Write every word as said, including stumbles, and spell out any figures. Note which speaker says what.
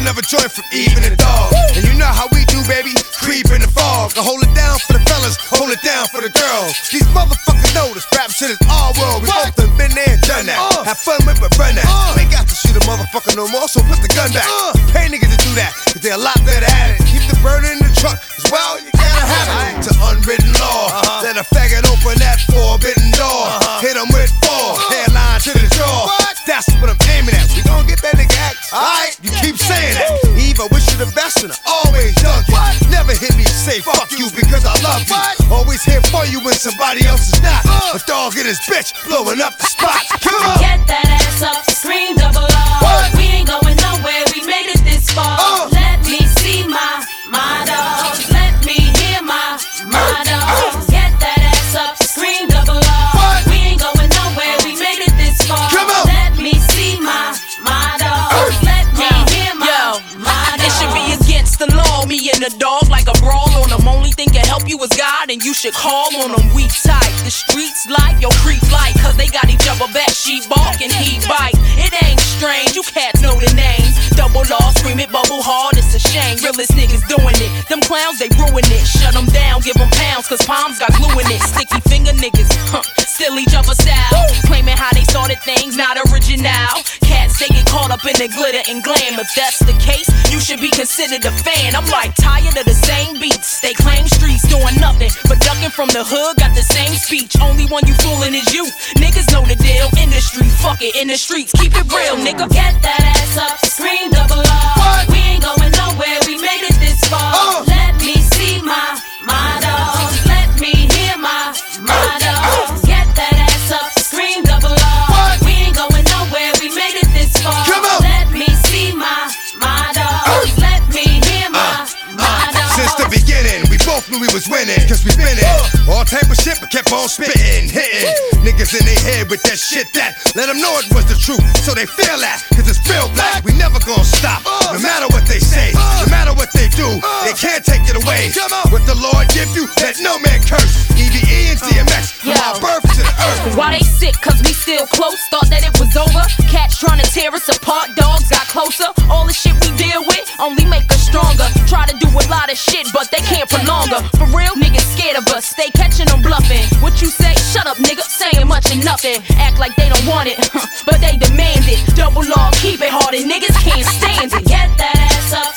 Speaker 1: never join from even the dog. And you know how we do, baby, creep in the fog. I hold it down for the fellas, hold it down for the girls. These motherfuckers know this rap shit is our world. We both done been there and done that. Uh, Have fun with but run that. Uh, ain't got to shoot a motherfucker no more, so put the gun back. Uh, Pay niggas to do that, cause they're a lot better at it. Keep the burner in the truck, as well you gotta have it. To unwritten law, uh-huh. Let a faggot open that forbidden door. Uh-huh. Hit him with four, uh-huh. Hairline to the jaw. What? That's what I'm aiming at. We gon' get that nigga act. Alright, you keep saying that. Eve, I wish you the best and I always dug you. Never hit me to say fuck you because I love you. Always here for you when somebody else is not. A dog in his bitch blowing up the spot. Come on.
Speaker 2: Get that ass up, scream double R. We ain't going nowhere, we made it this far. Uh. Let me see my, my dog. Let me hear my, my dog. Get that ass up, scream double R. We ain't going nowhere, we made it this far.
Speaker 1: Come on.
Speaker 2: Let me see my, my dog. Let me hear my, Yo. my dog.
Speaker 3: It should be against the law, me and the dog like a brawl on them. Only thing can help you is God and you should call on them. We tight, the streets like, your creeps like, cause they got each other back. She bark and he bite. It ain't strange, you cats know the names. Double law, scream it, bubble hard, it's a shame. Realest niggas doing it, them clowns they ruin it. Shut them down, give them pounds, cause palms got glue in it. Sticky finger niggas, huh, still each other style. Claiming how they started things, not original. Cats, they get caught up in the glitter and glam. If that's the case, you should be considered a fan. I'm like tired of the same beats. They claim streets doing nothing, but ducking from the hood got the same speech. Only one you fooling is you. Niggas know the deal. Industry, fuck it, in the streets, keep it real, nigga.
Speaker 2: Get that ass up, scream double R. We ain't going nowhere, we made it this far. Uh. Let me see my, my dog. Let me hear my, my dog. Get that ass up, scream double R. We ain't going nowhere, we made it this far.
Speaker 1: Come on.
Speaker 2: Let me see my, my dog. Let me hear my, my dog.
Speaker 1: Since the beginning, we both knew we was winning, cause we been in all type of shit, but kept on spitting, hitting niggas in their head with that shit that let them know it was the truth, so they feel that, cause it's real black. We never gonna stop, no matter what they say, no matter what they do, they can't take it away. What the Lord give you, let no man curse. E V E and D M X, from our birth to the earth.
Speaker 3: Why they sick, cause we still close, thought that it was over. Cats trying to tear us apart, dogs got closer. All the shit we deal with only make us stronger. Try to do a lot of shit, but they can't prolong her. For real, niggas scared of us, stay catching them bluffing. What you say? Shut up, nigga, saying much and nothing. Act like they don't want it, but they demand it. Double law, keep it hard, and niggas can't stand it.
Speaker 2: Get that ass up,